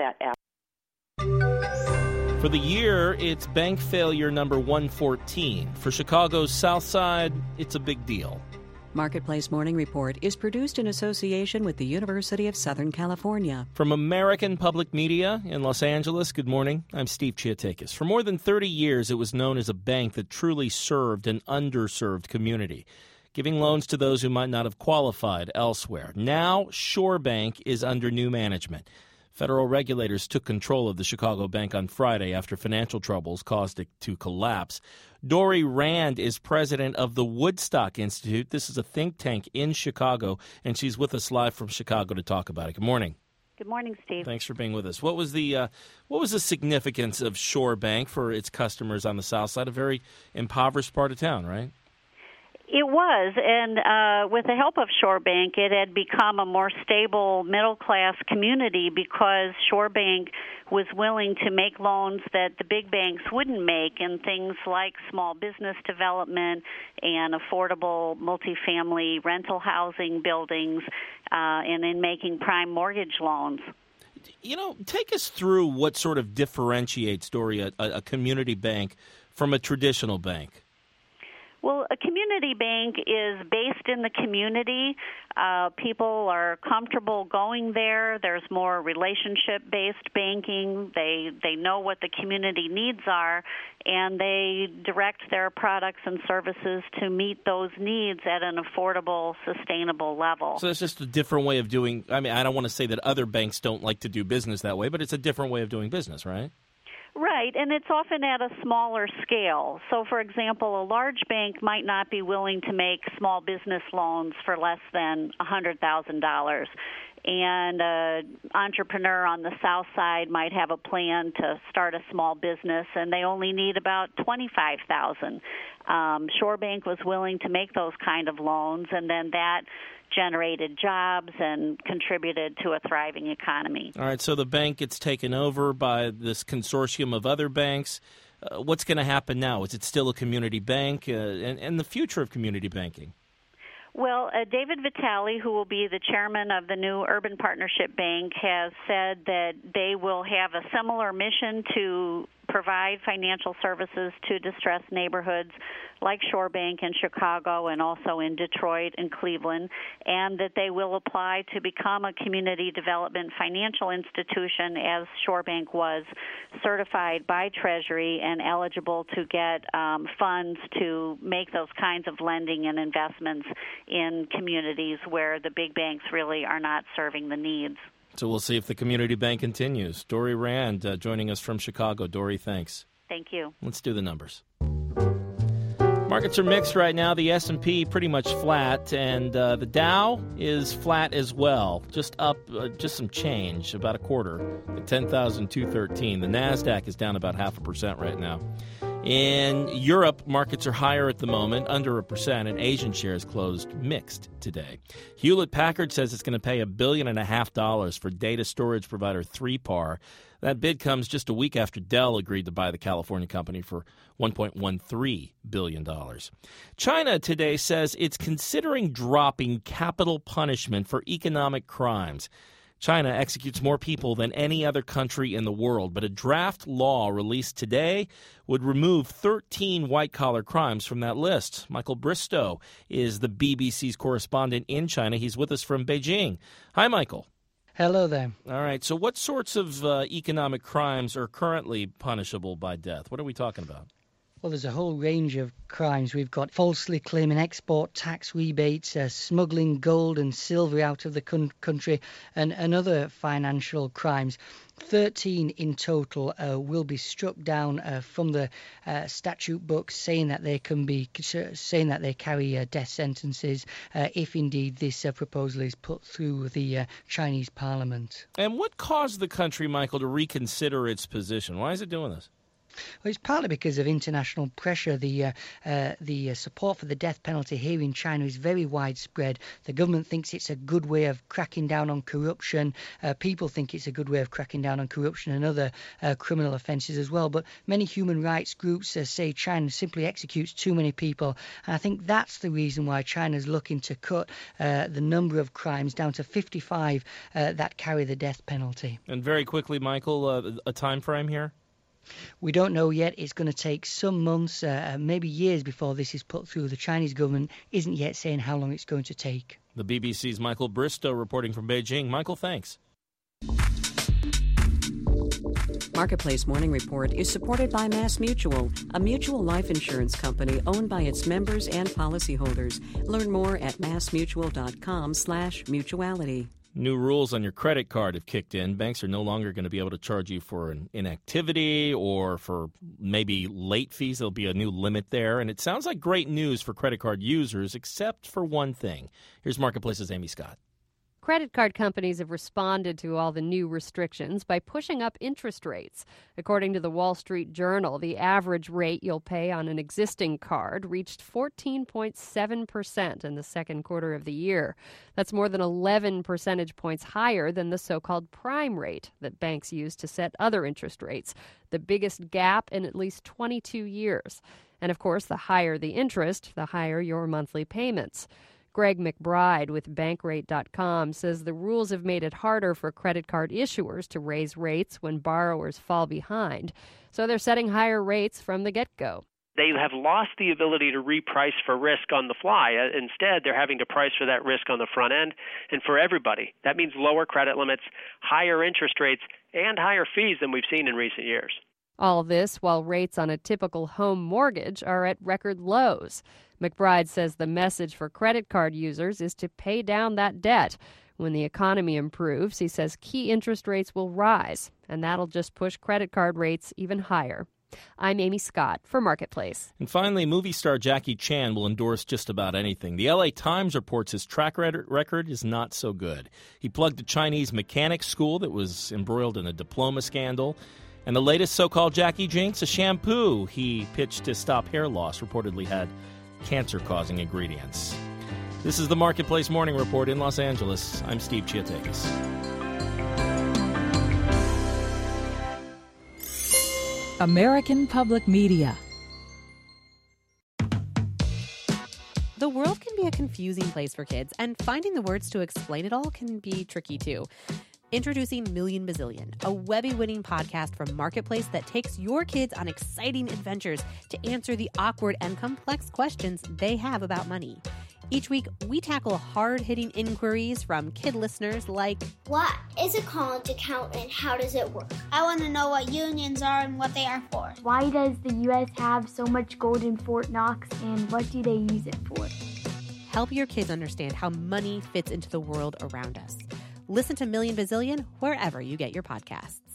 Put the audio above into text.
that app. For the year, it's bank failure number 114. For Chicago's South Side, it's a big deal. Marketplace Morning Report is produced in association with the University of Southern California. From American Public Media in Los Angeles, good morning. I'm Steve Chiatakis. For more than 30 years, it was known as a bank that truly served an underserved community, giving loans to those who might not have qualified elsewhere. Now, Shore Bank is under new management. Federal regulators took control of the Chicago Bank on Friday after financial troubles caused it to collapse. Dori Rand is president of the Woodstock Institute. This is a think tank in Chicago, and she's with us live from Chicago to talk about it. Good morning. Good morning, Steve. Thanks for being with us. What was the significance of Shore Bank for its customers on the South Side, a very impoverished part of town, right? It was, and with the help of Shore Bank, it had become a more stable middle-class community because Shore Bank was willing to make loans that the big banks wouldn't make in things like small business development and affordable multifamily rental housing buildings, and in making prime mortgage loans. You know, take us through what sort of differentiates, Dori, a community bank from a traditional bank. Well, a community bank is based in the community. People are comfortable going there. There's more relationship-based banking. They know what the community needs are, and they direct their products and services to meet those needs at an affordable, sustainable level. So it's just a different way of doing. I mean, I don't want to say that other banks don't like to do business that way, but it's a different way of doing business, right? Right, and it's often at a smaller scale. So, for example, a large bank might not be willing to make small business loans for less than $100,000. And an entrepreneur on the South Side might have a plan to start a small business, and they only need about $25,000. Shore Bank was willing to make those kind of loans, and then that generated jobs and contributed to a thriving economy. All right, so the bank gets taken over by this consortium of other banks. What's going to happen now? Is it still a community bank, and the future of community banking? Well, David Vitale, who will be the chairman of the new Urban Partnership Bank, has said that they will have a similar mission to provide financial services to distressed neighborhoods like Shore Bank in Chicago and also in Detroit and Cleveland, and that they will apply to become a community development financial institution as Shore Bank was, certified by Treasury and eligible to get funds to make those kinds of lending and investments in communities where the big banks really are not serving the needs. So we'll see if the community bank continues. Dori Rand joining us from Chicago. Dori, thanks. Thank you. Let's do the numbers. Markets are mixed right now. The S&P pretty much flat, and the Dow is flat as well. Just up, just some change, about a quarter, at 10,213. The NASDAQ is down about 0.5% right now. In Europe, markets are higher at the moment, under 1%, and Asian shares closed mixed today. Hewlett-Packard says it's going to pay $1.5 billion for data storage provider 3PAR. That bid comes just a week after Dell agreed to buy the California company for $1.13 billion. China today says it's considering dropping capital punishment for economic crimes. China executes more people than any other country in the world, but a draft law released today would remove 13 white-collar crimes from that list. Michael Bristow is the BBC's correspondent in China. He's with us from Beijing. Hi, Michael. Hello there. All right, so what sorts of economic crimes are currently punishable by death? What are we talking about? Well, there's a whole range of crimes. We've got falsely claiming export tax rebates, smuggling gold and silver out of the country, and other financial crimes. 13 in total will be struck down from the statute books, saying that they carry death sentences if indeed this proposal is put through the Chinese Parliament. And what caused the country, Michael, to reconsider its position? Why is it doing this? Well, it's partly because of international pressure. The support for the death penalty here in China is very widespread. The government thinks it's a good way of cracking down on corruption. People think it's a good way of cracking down on corruption and other criminal offences as well. But many human rights groups say China simply executes too many people. And I think that's the reason why China's looking to cut the number of crimes down to 55 that carry the death penalty. And very quickly, Michael, a time frame here? We don't know yet. It's going to take some months, maybe years before this is put through. The Chinese government isn't yet saying how long it's going to take. The BBC's Michael Bristow reporting from Beijing. Michael, thanks. Marketplace Morning Report is supported by MassMutual, a mutual life insurance company owned by its members and policyholders. Learn more at massmutual.com/mutuality. New rules on your credit card have kicked in. Banks are no longer going to be able to charge you for an inactivity or for maybe late fees. There'll be a new limit there. And it sounds like great news for credit card users, except for one thing. Here's Marketplace's Amy Scott. Credit card companies have responded to all the new restrictions by pushing up interest rates. According to the Wall Street Journal, the average rate you'll pay on an existing card reached 14.7% in the second quarter of the year. That's more than 11 percentage points higher than the so-called prime rate that banks use to set other interest rates, the biggest gap in at least 22 years. And of course, the higher the interest, the higher your monthly payments. Greg McBride with Bankrate.com says the rules have made it harder for credit card issuers to raise rates when borrowers fall behind. So they're setting higher rates from the get-go. They have lost the ability to reprice for risk on the fly. Instead, they're having to price for that risk on the front end and for everybody. That means lower credit limits, higher interest rates, and higher fees than we've seen in recent years. All of this while rates on a typical home mortgage are at record lows. McBride says the message for credit card users is to pay down that debt. When the economy improves, he says key interest rates will rise, and that'll just push credit card rates even higher. I'm Amy Scott for Marketplace. And finally, movie star Jackie Chan will endorse just about anything. The LA Times reports his track record is not so good. He plugged a Chinese mechanics school that was embroiled in a diploma scandal. And the latest so-called Jackie Jinx, a shampoo he pitched to stop hair loss, reportedly had cancer-causing ingredients. This is the Marketplace Morning Report in Los Angeles. I'm Steve Chiatakis. American Public Media. The world can be a confusing place for kids, and finding the words to explain it all can be tricky too. Introducing Million Bazillion, a Webby-winning podcast from Marketplace that takes your kids on exciting adventures to answer the awkward and complex questions they have about money. Each week, we tackle hard-hitting inquiries from kid listeners like, what is a college account and how does it work? I want to know what unions are and what they are for. Why does the U.S. have so much gold in Fort Knox and what do they use it for? Help your kids understand how money fits into the world around us. Listen to Million Bazillion wherever you get your podcasts.